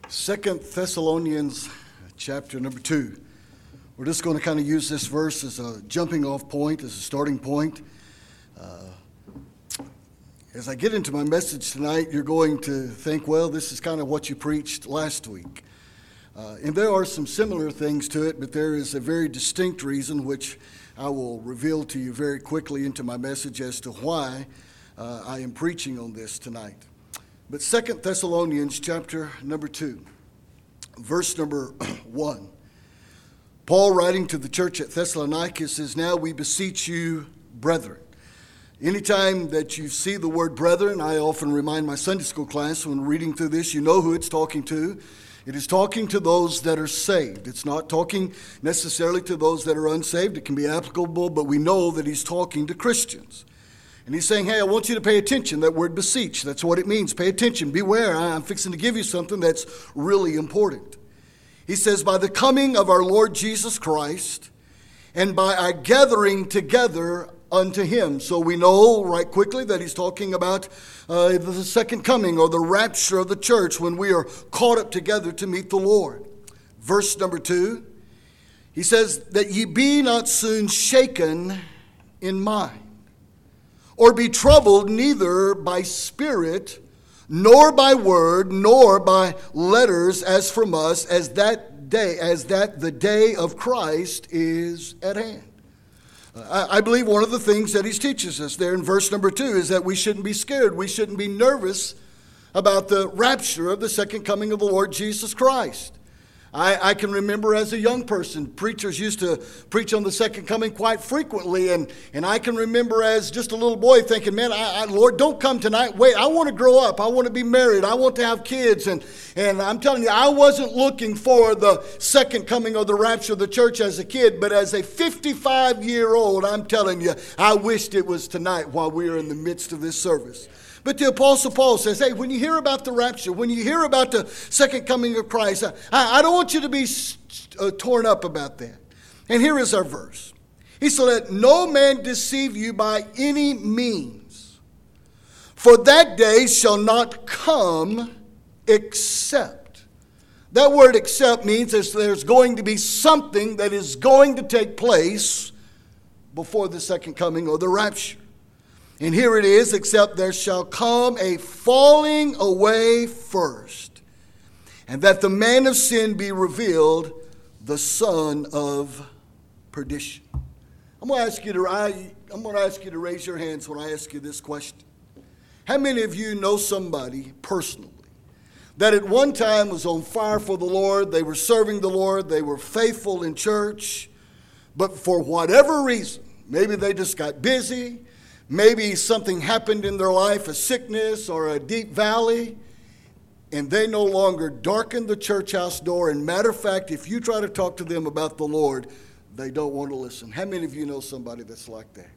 Second Thessalonians chapter number 2. We're just going to kind of use this verse as a jumping off point, as a starting point. As I get into my message tonight, you're going to think, well, this is kind of what you preached last week. And there are some similar things to it, but there is a very distinct reason which I will reveal to you very quickly into my message as to why I am preaching on this tonight. But 2 Thessalonians chapter number 2, verse number 1. Paul, writing to the church at Thessalonica, says, "Now we beseech you, brethren." Anytime that you see the word brethren, I often remind my Sunday school class when reading through this, you know who it's talking to. It is talking to those that are saved. It's not talking necessarily to those that are unsaved. It can be applicable, but we know that he's talking to Christians. And he's saying, hey, I want you to pay attention. That word beseech, that's what it means. Pay attention. Beware. I'm fixing to give you something that's really important. He says, by the coming of our Lord Jesus Christ and by our gathering together unto him. So we know right quickly that he's talking about the second coming or the rapture of the church when we are caught up together to meet the Lord. Verse number 2, he says, that ye be not soon shaken in mind, or be troubled neither by spirit, nor by word, nor by letters as from us, as that the day of Christ is at hand. I believe one of the things that he teaches us there in verse number 2 is that we shouldn't be scared. We shouldn't be nervous about the rapture of the second coming of the Lord Jesus Christ. I can remember as a young person, preachers used to preach on the second coming quite frequently, and I can remember as just a little boy thinking, man, Lord, don't come tonight. Wait, I want to grow up. I want to be married. I want to have kids. And I'm telling you, I wasn't looking for the second coming or the rapture of the church as a kid, but as a 55-year-old, I'm telling you, I wished it was tonight while we are in the midst of this service. But the Apostle Paul says, hey, when you hear about the rapture, when you hear about the second coming of Christ, I don't want you to be torn up about that. And here is our verse. He said, let no man deceive you by any means, for that day shall not come except. That word except means there's going to be something that is going to take place before the second coming or the rapture. And here it is, except there shall come a falling away first, and that the man of sin be revealed, the son of perdition. I'm going to ask you to raise your hands when I ask you this question. How many of you know somebody personally that at one time was on fire for the Lord, they were serving the Lord, they were faithful in church, but for whatever reason, maybe they just got busy, maybe something happened in their life, a sickness or a deep valley, and they no longer darken the church house door. And matter of fact, if you try to talk to them about the Lord, they don't want to listen. How many of you know somebody that's like that?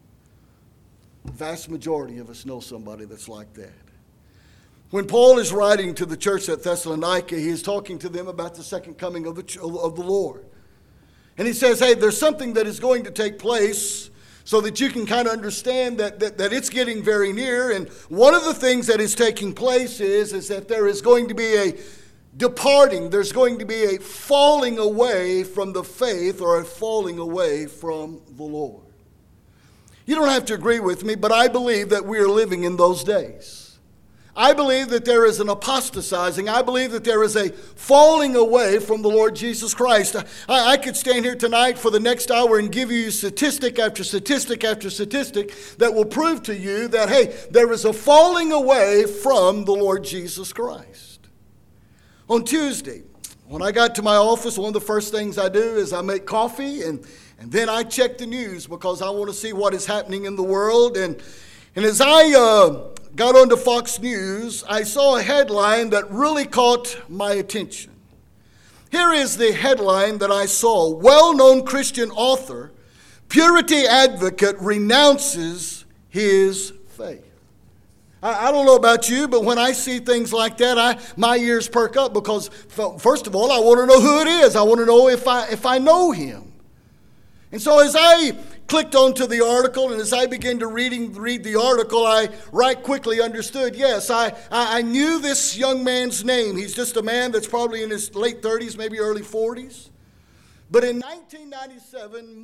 The vast majority of us know somebody that's like that. When Paul is writing to the church at Thessalonica, he is talking to them about the second coming of the Lord. And he says, hey, there's something that is going to take place so that you can kind of understand that it's getting very near. And one of the things that is taking place is that there is going to be a departing. There's going to be a falling away from the faith or a falling away from the Lord. You don't have to agree with me, but I believe that we are living in those days. I believe that there is an apostatizing. I believe that there is a falling away from the Lord Jesus Christ. I could stand here tonight for the next hour and give you statistic after statistic after statistic that will prove to you that, hey, there is a falling away from the Lord Jesus Christ. On Tuesday, when I got to my office, one of the first things I do is I make coffee and then I check the news because I want to see what is happening in the world. And as I got onto Fox News, I saw a headline that really caught my attention. Here is the headline that I saw. Well-known Christian author, purity advocate renounces his faith. I don't know about you, but when I see things like that, my ears perk up because, first of all, I want to know who it is. I want to know if I know him. And so as I clicked onto the article, and as I began to read the article, I right quickly understood, yes, I knew this young man's name. He's just a man that's probably in his late 30s, maybe early 40s. But in 1997,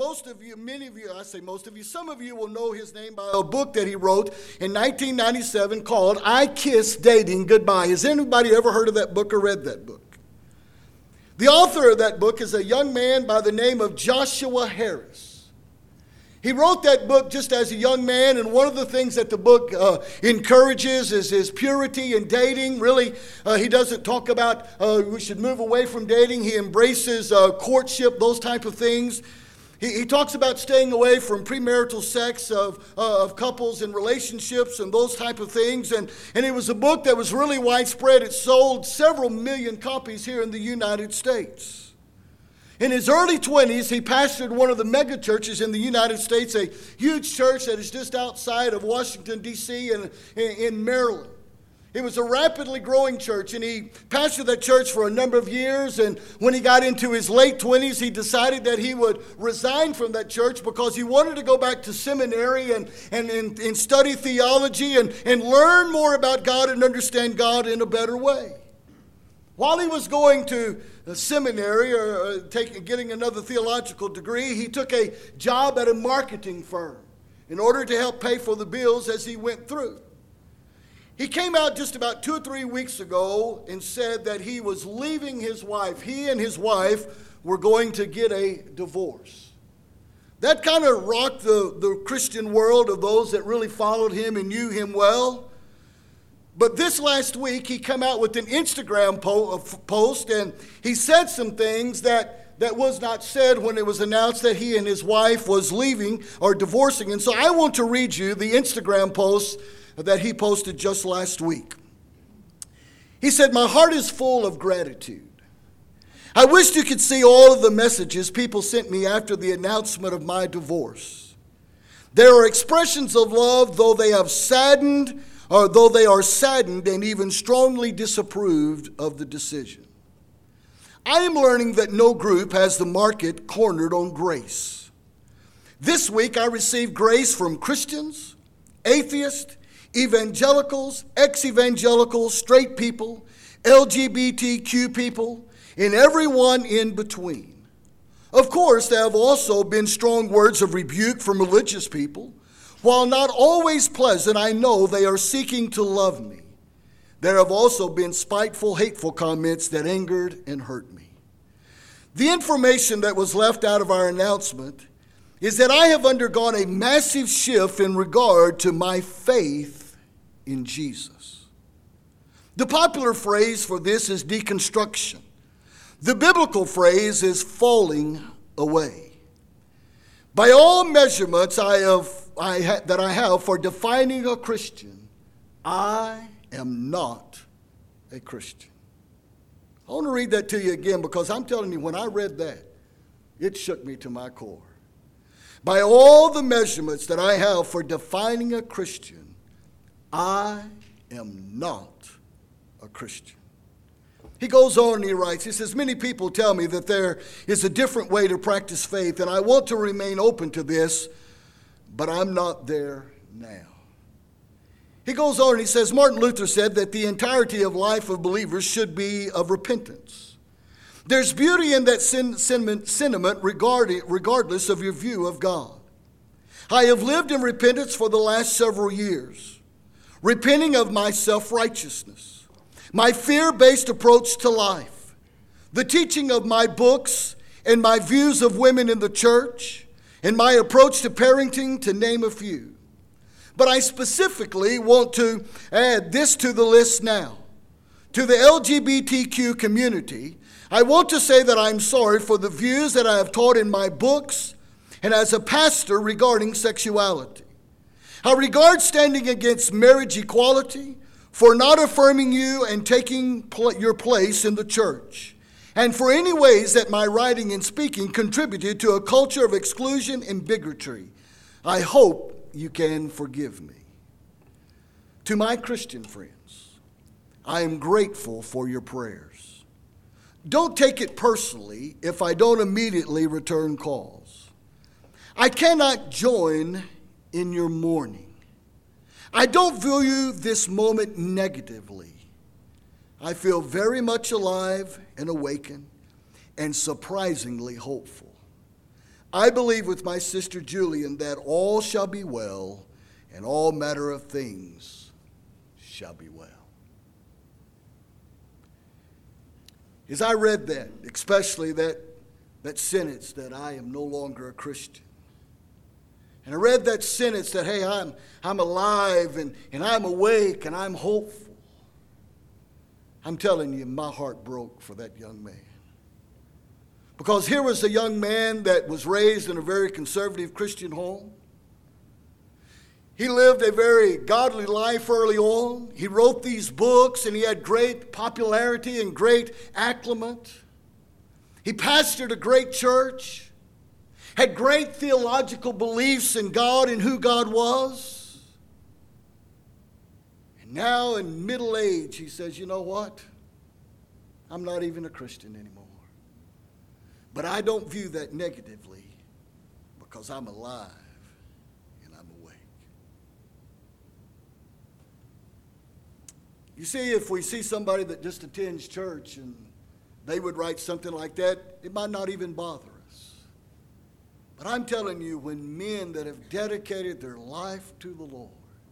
some of you will know his name by a book that he wrote in 1997 called I Kiss Dating Goodbye. Has anybody ever heard of that book or read that book? The author of that book is a young man by the name of Joshua Harris. He wrote that book just as a young man, and one of the things that the book encourages is his purity in dating. Really, he doesn't talk about we should move away from dating. He embraces courtship, those type of things. He talks about staying away from premarital sex of couples and relationships and those type of things. And it was a book that was really widespread. It sold several million copies here in the United States. In his early 20s, he pastored one of the mega churches in the United States, a huge church that is just outside of Washington, D.C. and in Maryland. It was a rapidly growing church, and he pastored that church for a number of years. And when he got into his late 20s, he decided that he would resign from that church because he wanted to go back to seminary and study theology and learn more about God and understand God in a better way. While he was going to seminary or getting another theological degree, he took a job at a marketing firm in order to help pay for the bills as he went through. He came out just about 2 or 3 weeks ago and said that he was leaving his wife. He and his wife were going to get a divorce. That kind of rocked the Christian world of those that really followed him and knew him well. But this last week, he came out with an Instagram post, and he said some things that was not said when it was announced that he and his wife was leaving or divorcing. And so I want to read you the Instagram post that he posted just last week. He said, "My heart is full of gratitude. I wished you could see all of the messages people sent me after the announcement of my divorce. There are expressions of love, though they are saddened and even strongly disapproved of the decision. I am learning that no group has the market cornered on grace. This week I received grace from Christians, atheists, evangelicals, ex-evangelicals, straight people, LGBTQ people, and everyone in between. Of course, there have also been strong words of rebuke from religious people. While not always pleasant, I know they are seeking to love me. There have also been spiteful, hateful comments that angered and hurt me. The information that was left out of our announcement is that I have undergone a massive shift in regard to my faith in Jesus. The popular phrase for this is deconstruction. The biblical phrase is falling away. By all measurements that I have for defining a Christian, I am not a Christian." I want to read that to you again because I'm telling you, when I read that, it shook me to my core. By all the measurements that I have for defining a Christian, I am not a Christian. He goes on and he writes, he says, "Many people tell me that there is a different way to practice faith, and I want to remain open to this, but I'm not there now." He goes on and he says, Martin Luther said that the entirety of life of believers should be of repentance. There's beauty in that sentiment regardless of your view of God. I have lived in repentance for the last several years, repenting of my self-righteousness, my fear-based approach to life, the teaching of my books and my views of women in the church, and my approach to parenting, to name a few. But I specifically want to add this to the list now. To the LGBTQ community, I want to say that I'm sorry for the views that I have taught in my books and as a pastor regarding sexuality. I regard standing against marriage equality, for not affirming you and taking your place in the church, and for any ways that my writing and speaking contributed to a culture of exclusion and bigotry. I hope you can forgive me. To my Christian friends, I am grateful for your prayers. Don't take it personally if I don't immediately return calls. I cannot join in your mourning. I don't view this moment negatively. I feel very much alive and awakened and surprisingly hopeful. I believe with my sister Julian that all shall be well and all manner of things shall be well. As I read that, especially that sentence that I am no longer a Christian, and I read that sentence that, hey, I'm alive and I'm awake and I'm hopeful, I'm telling you, my heart broke for that young man. Because here was a young man that was raised in a very conservative Christian home. He lived a very godly life early on. He wrote these books and he had great popularity and great acclaim. He pastored a great church, had great theological beliefs in God and who God was. And now in middle age, he says, you know what? I'm not even a Christian anymore. But I don't view that negatively because I'm alive and I'm awake. You see, if we see somebody that just attends church and they would write something like that, it might not even bother us. But I'm telling you, when men that have dedicated their life to the Lord,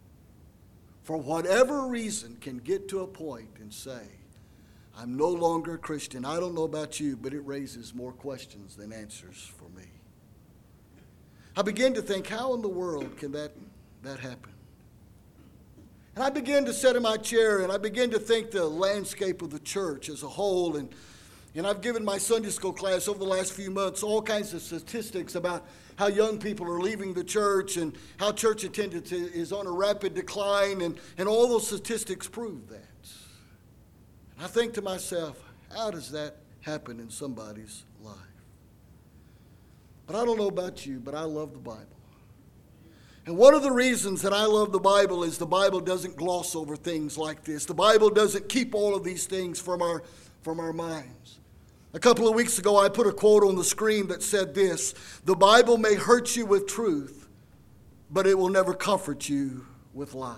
for whatever reason, can get to a point and say, I'm no longer a Christian. I don't know about you, but it raises more questions than answers for me. I begin to think, how in the world can that happen? And I begin to sit in my chair and I begin to think the landscape of the church as a whole. And I've given my Sunday school class over the last few months all kinds of statistics about how young people are leaving the church and how church attendance is on a rapid decline. And all those statistics prove that. I think to myself, how does that happen in somebody's life? But I don't know about you, but I love the Bible. And one of the reasons that I love the Bible is the Bible doesn't gloss over things like this. The Bible doesn't keep all of these things from our minds. A couple of weeks ago, I put a quote on the screen that said this: the Bible may hurt you with truth, but it will never comfort you with lies.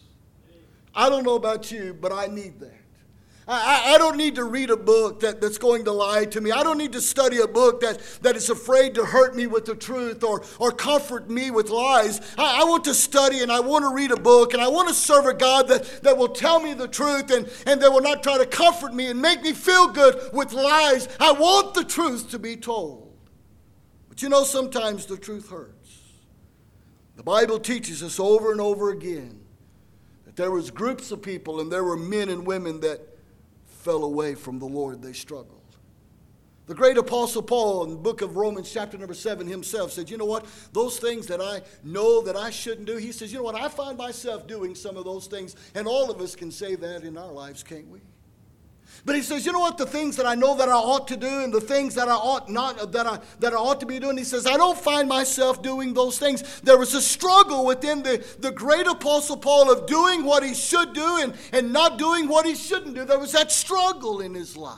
I don't know about you, but I need that. I don't need to read a book that's going to lie to me. I don't need to study a book that is afraid to hurt me with the truth or comfort me with lies. I want to study and I want to read a book and I want to serve a God that will tell me the truth and that will not try to comfort me and make me feel good with lies. I want the truth to be told. But you know, sometimes the truth hurts. The Bible teaches us over and over again that there was groups of people and there were men and women that fell away from the Lord. They struggled. The great Apostle Paul in the book of Romans chapter number 7 himself said, you know what, those things that I know that I shouldn't do, he says, you know what, I find myself doing some of those things, and all of us can say that in our lives, can't we? But he says, you know what, the things that I know that I ought to do and the things that I ought not, that I ought to be doing, he says, I don't find myself doing those things. There was a struggle within the great Apostle Paul of doing what he should do and not doing what he shouldn't do. There was that struggle in his life.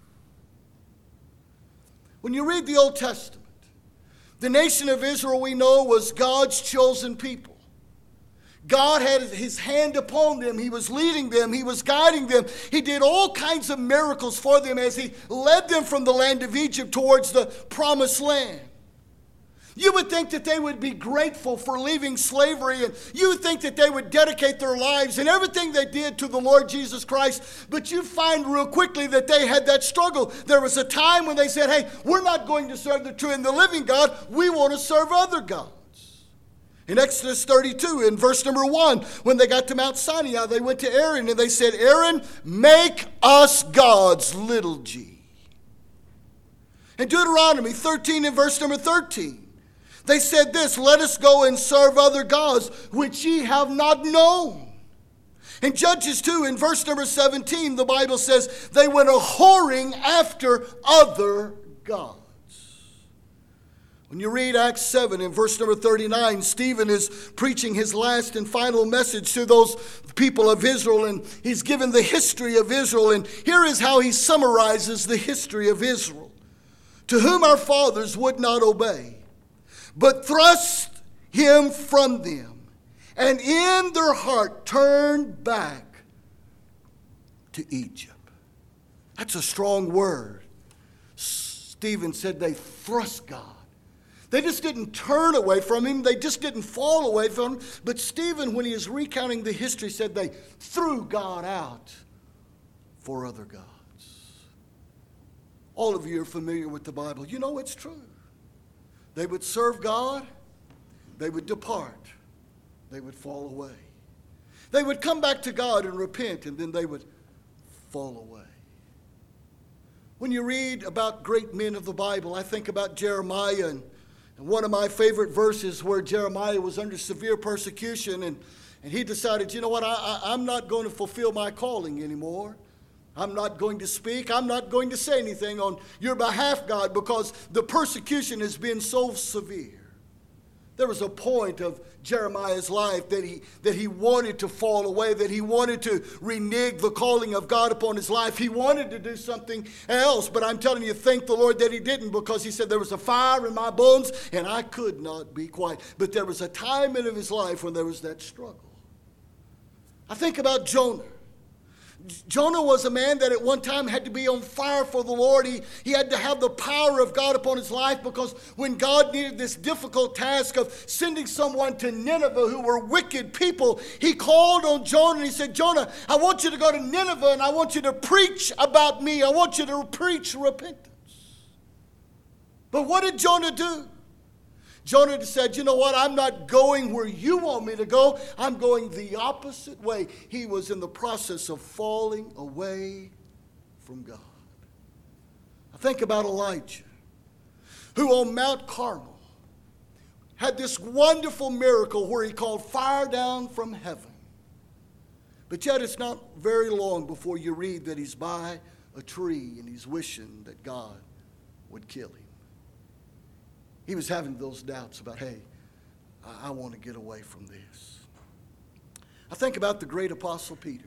When you read the Old Testament, the nation of Israel, we know, was God's chosen people. God had his hand upon them. He was leading them. He was guiding them. He did all kinds of miracles for them as he led them from the land of Egypt towards the promised land. You would think that they would be grateful for leaving slavery, and you would think that they would dedicate their lives and everything they did to the Lord Jesus Christ. But you find real quickly that they had that struggle. There was a time when they said, hey, we're not going to serve the true and the living God. We want to serve other gods. In Exodus 32, in verse number 1, when they got to Mount Sinai, they went to Aaron and they said, Aaron, make us gods, little g. In Deuteronomy 13, in verse number 13, they said this, let us go and serve other gods, which ye have not known. In Judges 2, in verse number 17, the Bible says, they went a-whoring after other gods. When you read Acts 7 in verse number 39, Stephen is preaching his last and final message to those people of Israel, and he's given the history of Israel, and here is how he summarizes the history of Israel. To whom our fathers would not obey, but thrust him from them, and in their heart turned back to Egypt. That's a strong word. Stephen said they thrust God. They just didn't turn away from him. They just didn't fall away from him. But Stephen, when he is recounting the history, said they threw God out for other gods. All of you are familiar with the Bible. You know it's true. They would serve God. They would depart. They would fall away. They would come back to God and repent, and then they would fall away. When you read about great men of the Bible, I think about Jeremiah, and one of my favorite verses where Jeremiah was under severe persecution, and he decided, you know what, I'm not going to fulfill my calling anymore. I'm not going to speak. I'm not going to say anything on your behalf, God, because the persecution has been so severe. There was a point of Jeremiah's life that he wanted to fall away, that he wanted to renege the calling of God upon his life. He wanted to do something else, but I'm telling you, thank the Lord that he didn't, because he said there was a fire in my bones and I could not be quiet. But there was a time in his life when there was that struggle. I think about Jonah. Jonah was a man that at one time had to be on fire for the Lord. He had to have the power of God upon his life, because when God needed this difficult task of sending someone to Nineveh who were wicked people, he called on Jonah and he said, Jonah, I want you to go to Nineveh and I want you to preach about me. I want you to preach repentance. But what did Jonah do? Jonah said, you know what, I'm not going where you want me to go. I'm going the opposite way. He was in the process of falling away from God. I think about Elijah, who on Mount Carmel had this wonderful miracle where he called fire down from heaven. But yet it's not very long before you read that he's by a tree and he's wishing that God would kill him. He was having those doubts about, hey, I want to get away from this. I think about the great apostle Peter,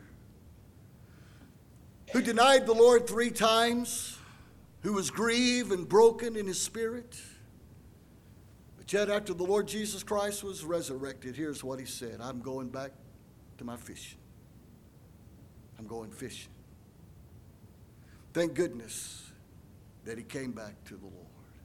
who denied the Lord 3 times, who was grieved and broken in his spirit. But yet after the Lord Jesus Christ was resurrected, here's what he said: I'm going back to my fishing. I'm going fishing. Thank goodness that he came back to the Lord.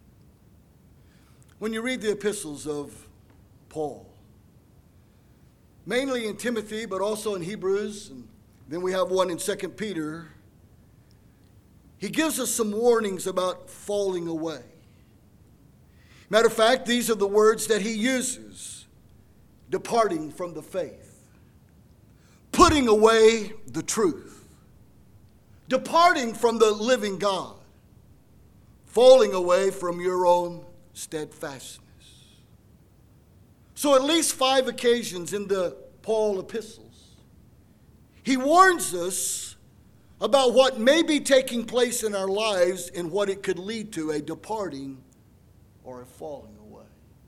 When you read the epistles of Paul, mainly in Timothy, but also in Hebrews, and then we have one in 2 Peter, he gives us some warnings about falling away. Matter of fact, these are the words that he uses: departing from the faith, putting away the truth, departing from the living God, falling away from your own steadfastness. So at least 5 occasions in the Paul epistles, he warns us about what may be taking place in our lives and what it could lead to, a departing or a falling away.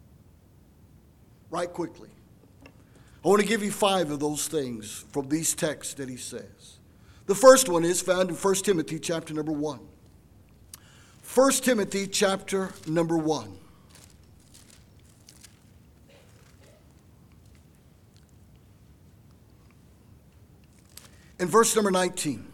Right quickly, I want to give you 5 of those things from these texts that he says. The first one is found in 1 Timothy chapter number 1. 1 Timothy chapter number 1. In verse number 19.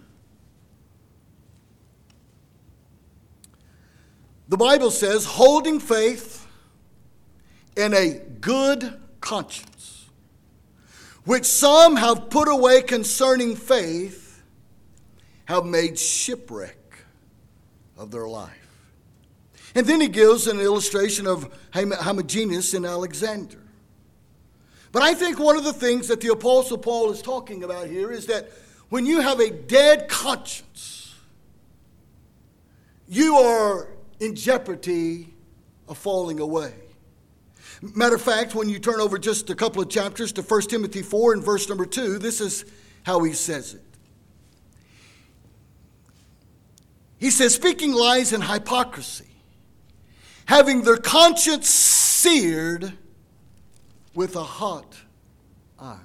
The Bible says, holding faith in a good conscience, which some have put away concerning faith, have made shipwreck of their life. And then he gives an illustration of Hymenaeus and Alexander. But I think one of the things that the Apostle Paul is talking about here is that when you have a dead conscience, you are in jeopardy of falling away. Matter of fact, when you turn over just a couple of chapters to 1 Timothy 4 and verse number 2, this is how he says it. He says, speaking lies and hypocrisy, having their conscience seared with a hot iron.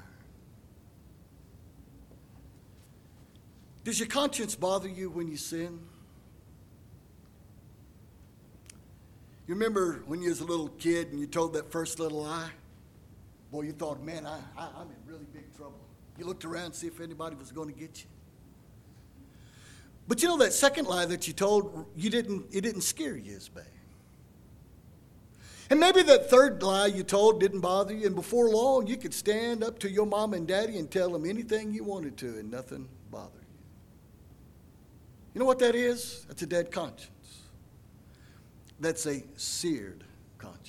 Does your conscience bother you when you sin? You remember when you was a little kid and you told that first little lie? Boy, you thought, man, I'm in really big trouble. You looked around to see if anybody was going to get you. But you know that second lie that you told, it didn't scare you as bad. And maybe that third lie you told didn't bother you, and before long you could stand up to your mom and daddy and tell them anything you wanted to and nothing bothered you. You know what that is? That's a dead conscience. That's a seared conscience.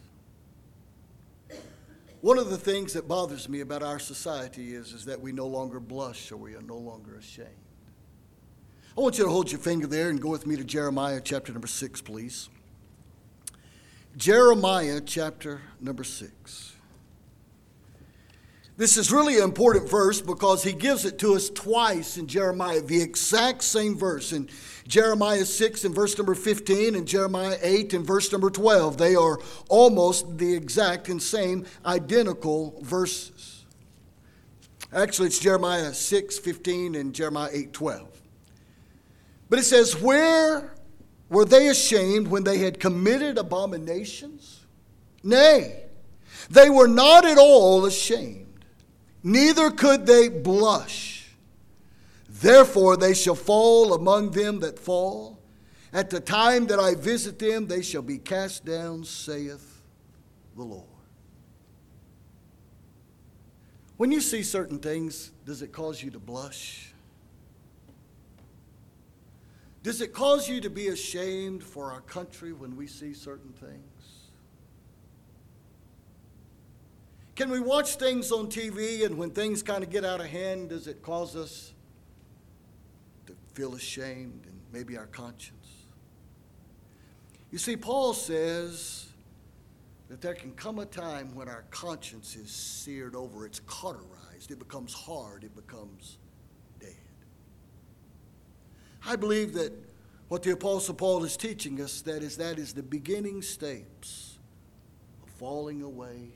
One of the things that bothers me about our society is that we no longer blush or we are no longer ashamed. I want you to hold your finger there and go with me to Jeremiah chapter number 6, please. Jeremiah chapter number 6. This is really an important verse because he gives it to us twice in Jeremiah, the exact same verse. In Jeremiah 6 and verse number 15 and Jeremiah 8 and verse number 12. They are almost the exact and same identical verses. Actually, it's Jeremiah 6, 15 and Jeremiah 8, 12. But it says, where were they ashamed when they had committed abominations? Nay, they were not at all ashamed. Neither could they blush. Therefore they shall fall among them that fall. At the time that I visit them, they shall be cast down, saith the Lord. When you see certain things, does it cause you to blush? Does it cause you to be ashamed for our country when we see certain things? Can we watch things on TV and when things kind of get out of hand, does it cause us to feel ashamed and maybe our conscience? You see, Paul says that there can come a time when our conscience is seared over, it's cauterized, it becomes hard, it becomes dead. I believe that what the Apostle Paul is teaching us, that is the beginning steps of falling away.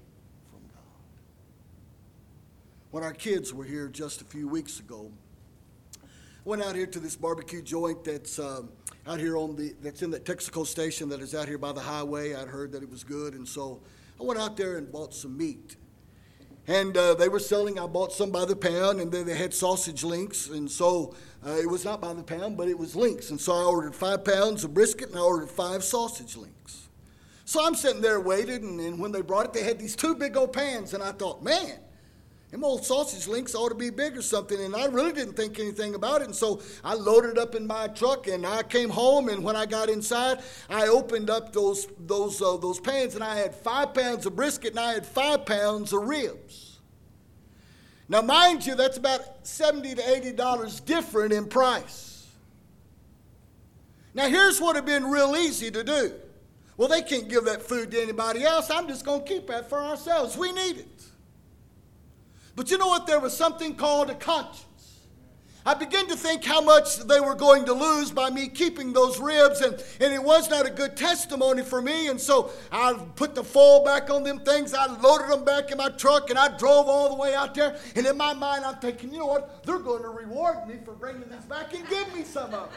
When our kids were here just a few weeks ago, I went out here to this barbecue joint that's out here that's in that Texaco station that is out here by the highway. I'd heard that it was good, and so I went out there and bought some meat. And they were selling, I bought some by the pound, and then they had sausage links, and so it was not by the pound, but it was links. And so I ordered 5 pounds of brisket, and I ordered 5 sausage links. So I'm sitting there waiting, and when they brought it, they had these 2 big old pans, and I thought, man, them old sausage links ought to be big or something, and I really didn't think anything about it, and so I loaded up in my truck, and I came home, and when I got inside, I opened up those pans, and I had 5 pounds of brisket, and I had 5 pounds of ribs. Now, mind you, that's about $70 to $80 different in price. Now, here's what would have been real easy to do. Well, they can't give that food to anybody else. I'm just going to keep that for ourselves. We need it. But you know what? There was something called a conscience. I began to think how much they were going to lose by me keeping those ribs, and it was not a good testimony for me, and so I put the foil back on them things. I loaded them back in my truck, and I drove all the way out there, and in my mind I'm thinking, you know what? They're going to reward me for bringing these back and give me some of them.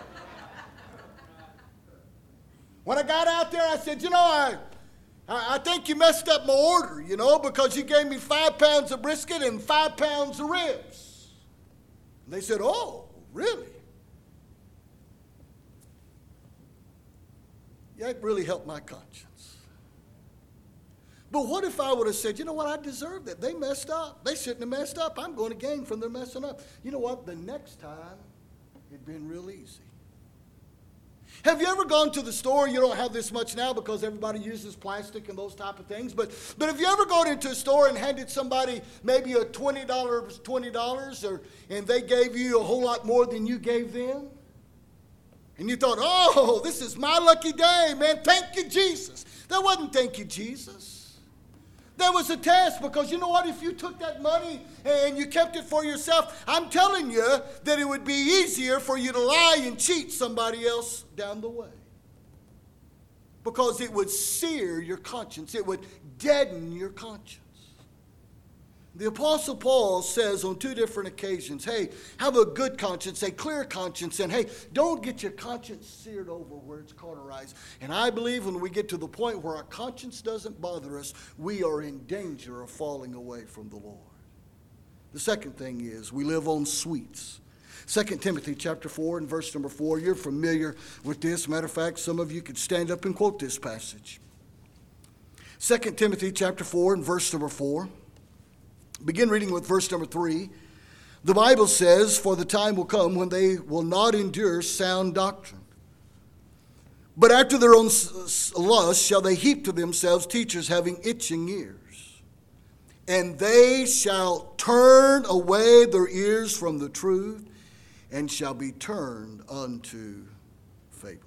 When I got out there, I said, you know, I think you messed up my order, you know, because you gave me 5 pounds of brisket and 5 pounds of ribs. And they said, oh, really? Yeah, it really helped my conscience. But what if I would have said, you know what, I deserve that. They messed up. They shouldn't have messed up. I'm going to gain from their messing up. You know what, the next time, it'd been real easy. Have you ever gone to the store? You don't have this much now because everybody uses plastic and those type of things. But have you ever gone into a store and handed somebody maybe a $20 and they gave you a whole lot more than you gave them? And you thought, oh, this is my lucky day, man. Thank you, Jesus. That wasn't thank you, Jesus. That was a test because you know what? If you took that money and you kept it for yourself, I'm telling you that it would be easier for you to lie and cheat somebody else down the way. Because it would sear your conscience. It would deaden your conscience. The Apostle Paul says on 2 different occasions, hey, have a good conscience, a clear conscience, and hey, don't get your conscience seared over where it's cauterized. And I believe when we get to the point where our conscience doesn't bother us, we are in danger of falling away from the Lord. The second thing is we live on sweets. 2 Timothy chapter 4 and verse number 4, you're familiar with this. Matter of fact, some of you could stand up and quote this passage. 2 Timothy chapter 4 and verse number 4. Begin reading with verse number 3. The Bible says, for the time will come when they will not endure sound doctrine, but after their own lust shall they heap to themselves teachers having itching ears. And they shall turn away their ears from the truth, and shall be turned unto fables.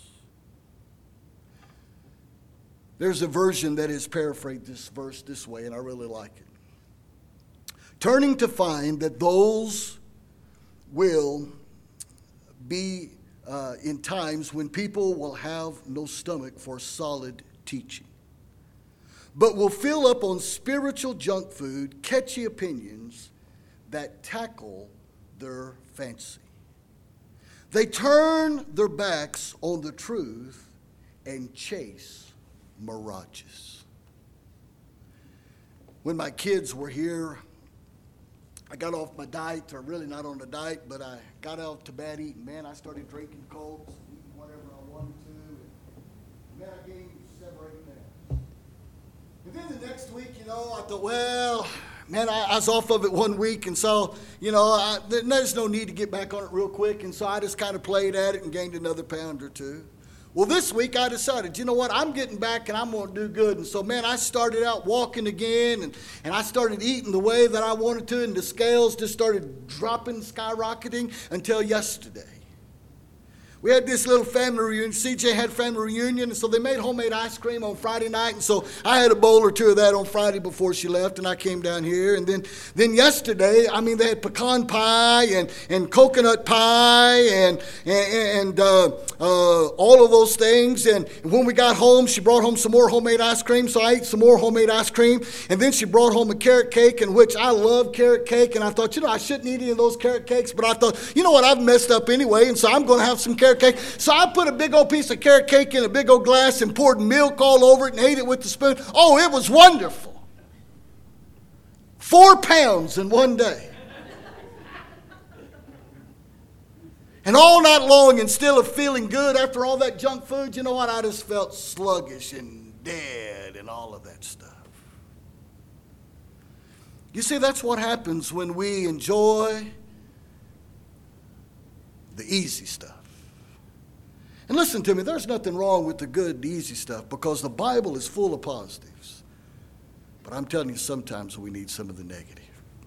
There's a version that has paraphrased this verse this way, and I really like it. Turning to find that those will be in times when people will have no stomach for solid teaching, but will fill up on spiritual junk food, catchy opinions that tackle their fancy. They turn their backs on the truth and chase mirages. When my kids were here, I got off my diet, or really not on a diet, but I got out to bad eating. Man, I started drinking Cokes, eating whatever I wanted to, and man, I gained 7 or 8 pounds. And then the next week, I thought, well, man, I was off of it 1 week, and so, there's no need to get back on it real quick, and so I just kind of played at it and gained another pound or 2. Well, this week I decided, you know what, I'm getting back and I'm going to do good. And so, man, I started out walking again, and I started eating the way that I wanted to, and the scales just started dropping, skyrocketing until yesterday. We had this little family reunion. CJ had family reunion, and so they made homemade ice cream on Friday night. And so I had a bowl or 2 of that on Friday before she left, and I came down here. And then yesterday, they had pecan pie and coconut pie and all of those things. And when we got home, she brought home some more homemade ice cream, so I ate some more homemade ice cream. And then she brought home a carrot cake, in which I love carrot cake. And I thought, I shouldn't eat any of those carrot cakes, but I thought, you know what, I've messed up anyway, and so I'm going to have some carrot cake. So I put a big old piece of carrot cake in a big old glass and poured milk all over it and ate it with the spoon. Oh, it was wonderful. 4 pounds in one day. And all night long, instead of feeling good after all that junk food, you know what? I just felt sluggish and dead and all of that stuff. You see, that's what happens when we enjoy the easy stuff. And listen to me, there's nothing wrong with the good, the easy stuff, because the Bible is full of positives. But I'm telling you, sometimes we need some of the negative.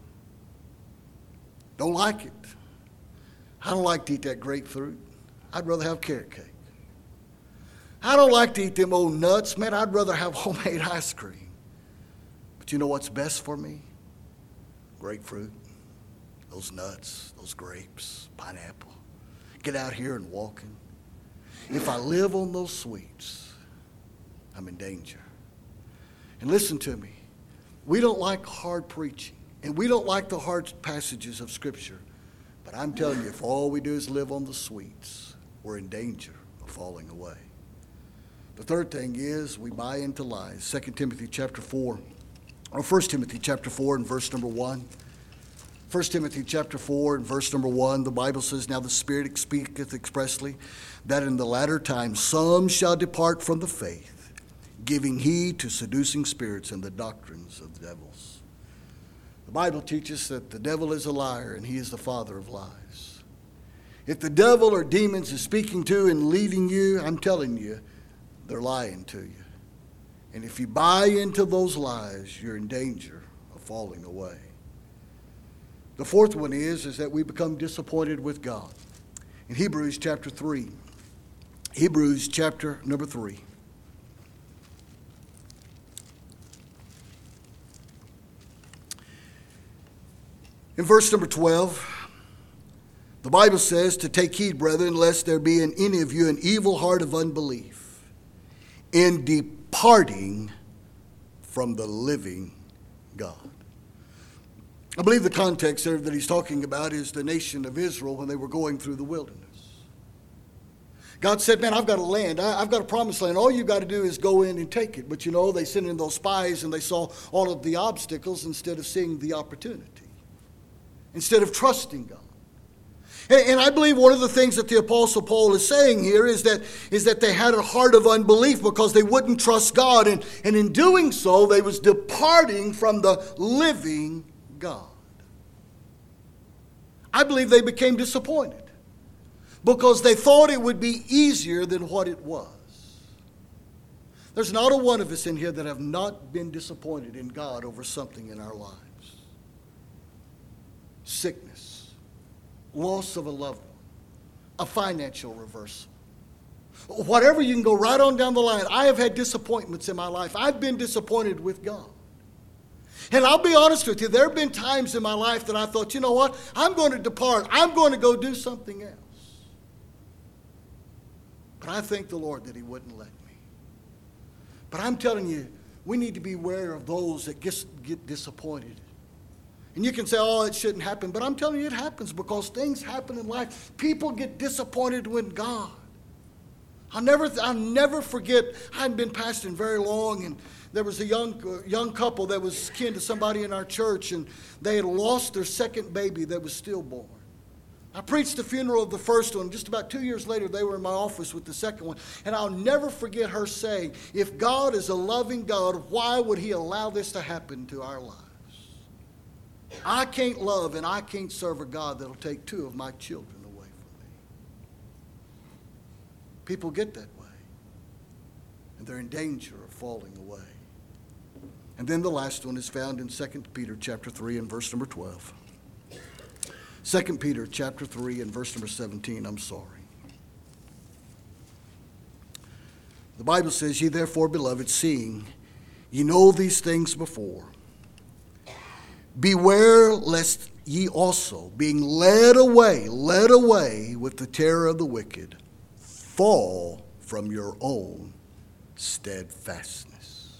Don't like it. I don't like to eat that grapefruit. I'd rather have carrot cake. I don't like to eat them old nuts. Man, I'd rather have homemade ice cream. But you know what's best for me? Grapefruit, those nuts, those grapes, pineapple. Get out here and walking. If I live on those sweets, I'm in danger. And listen to me. We don't like hard preaching, and we don't like the hard passages of Scripture. But I'm telling you, if all we do is live on the sweets, we're in danger of falling away. The third thing is we buy into lies. 2 Timothy chapter 4, or 1 Timothy chapter 4 and verse number 1. 1 Timothy chapter 4 and verse number 1, the Bible says, now the Spirit speaketh expressly, that in the latter time some shall depart from the faith, giving heed to seducing spirits and the doctrines of the devils. The Bible teaches that the devil is a liar and he is the father of lies. If the devil or demons is speaking to and leading you, I'm telling you, they're lying to you. And if you buy into those lies, you're in danger of falling away. The fourth one is that we become disappointed with God. In Hebrews chapter 3, Hebrews chapter number 3. In verse number 12, the Bible says, to take heed, brethren, lest there be in any of you an evil heart of unbelief, in departing from the living God. I believe the context there that he's talking about is the nation of Israel when they were going through the wilderness. God said, man, I've got a land. I've got a promised land. All you got to do is go in and take it. But you know, they sent in those spies and they saw all of the obstacles instead of seeing the opportunity, instead of trusting God. And I believe one of the things that the Apostle Paul is saying here is that they had a heart of unbelief because they wouldn't trust God. And in doing so, they was departing from the living God. I believe they became disappointed because they thought it would be easier than what it was. There's not a one of us in here that have not been disappointed in God over something in our lives. Sickness, loss of a loved one, a financial reversal. Whatever, you can go right on down the line. I have had disappointments in my life. I've been disappointed with God. And I'll be honest with you, there have been times in my life that I thought, you know what, I'm going to depart. I'm going to go do something else. But I thank the Lord that he wouldn't let me. But I'm telling you, we need to be aware of those that get disappointed. And you can say, oh, it shouldn't happen. But I'm telling you, it happens because things happen in life. People get disappointed with God. I'll never forget, I hadn't been pastoring very long, and there was a young couple that was kin to somebody in our church, and they had lost their second baby that was stillborn. I preached the funeral of the first one. Just about 2 years later, they were in my office with the second one. And I'll never forget her saying, if God is a loving God, why would he allow this to happen to our lives? I can't love and I can't serve a God that'll take two of my children away from me. People get that way, and they're in danger of falling away. And then the last one is found in 2 Peter chapter 3 and verse number 12. 2 Peter chapter 3 and verse number 17, I'm sorry. The Bible says, ye therefore, beloved, seeing ye know these things before, beware lest ye also, being led away with the terror of the wicked, fall from your own steadfastness.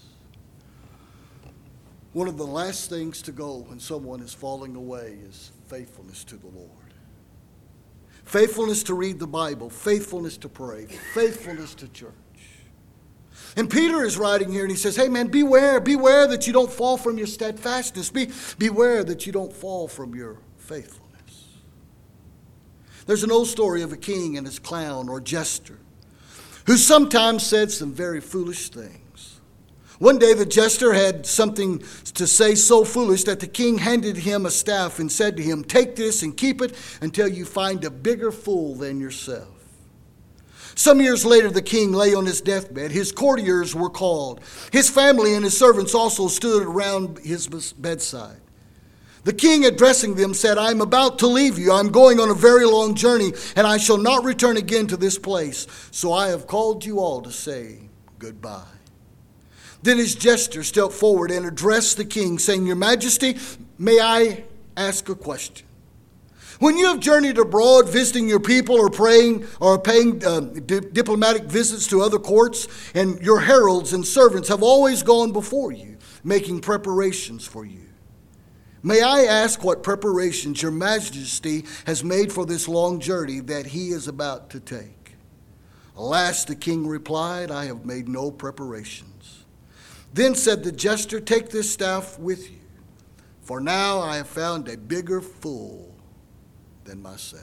One of the last things to go when someone is falling away is faithfulness to the Lord. Faithfulness to read the Bible, faithfulness to pray, faithfulness to church. And Peter is writing here and he says, hey man, beware that you don't fall from your steadfastness. Beware that you don't fall from your faithfulness. There's an old story of a king and his clown or jester who sometimes said some very foolish things. One day the jester had something to say so foolish that the king handed him a staff and said to him, take this and keep it until you find a bigger fool than yourself. Some years later, the king lay on his deathbed. His courtiers were called. His family and his servants also stood around his bedside. The king, addressing them, said, I am about to leave you. I am going on a very long journey, and I shall not return again to this place. So I have called you all to say goodbye. Then his jester stepped forward and addressed the king, saying, Your Majesty, may I ask a question? When you have journeyed abroad, visiting your people or praying or paying diplomatic visits to other courts, and your heralds and servants have always gone before you, making preparations for you, may I ask what preparations your Majesty has made for this long journey that he is about to take? Alas, the king replied, I have made no preparations. Then said the jester, take this staff with you, for now I have found a bigger fool than myself.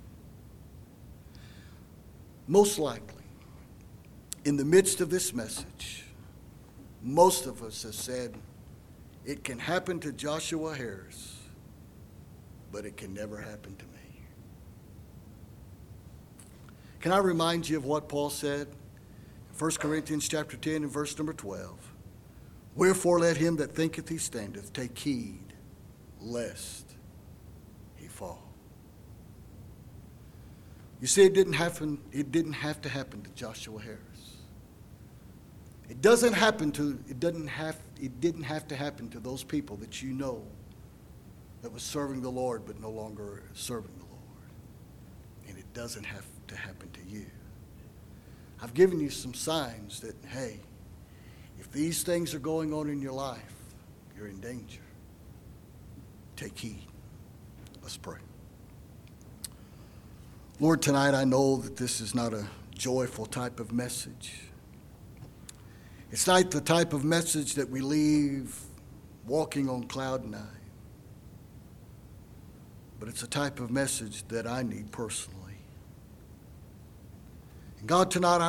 Most likely, in the midst of this message, most of us have said, it can happen to Joshua Harris, but it can never happen to me. Can I remind you of what Paul said in 1 Corinthians chapter 10 and verse number 12? Wherefore let him that thinketh he standeth take heed, lest he fall. You see, it didn't have to happen to Joshua Harris. It didn't have to happen to those people that you know that was serving the Lord but no longer serving the Lord. And it doesn't have to happen to you. I've given you some signs that, hey, if these things are going on in your life, you're in danger. take heed. Let's pray. Lord, tonight I know that this is not a joyful type of message. It's not the type of message that we leave walking on cloud nine. But it's a type of message that I need personally. And God, tonight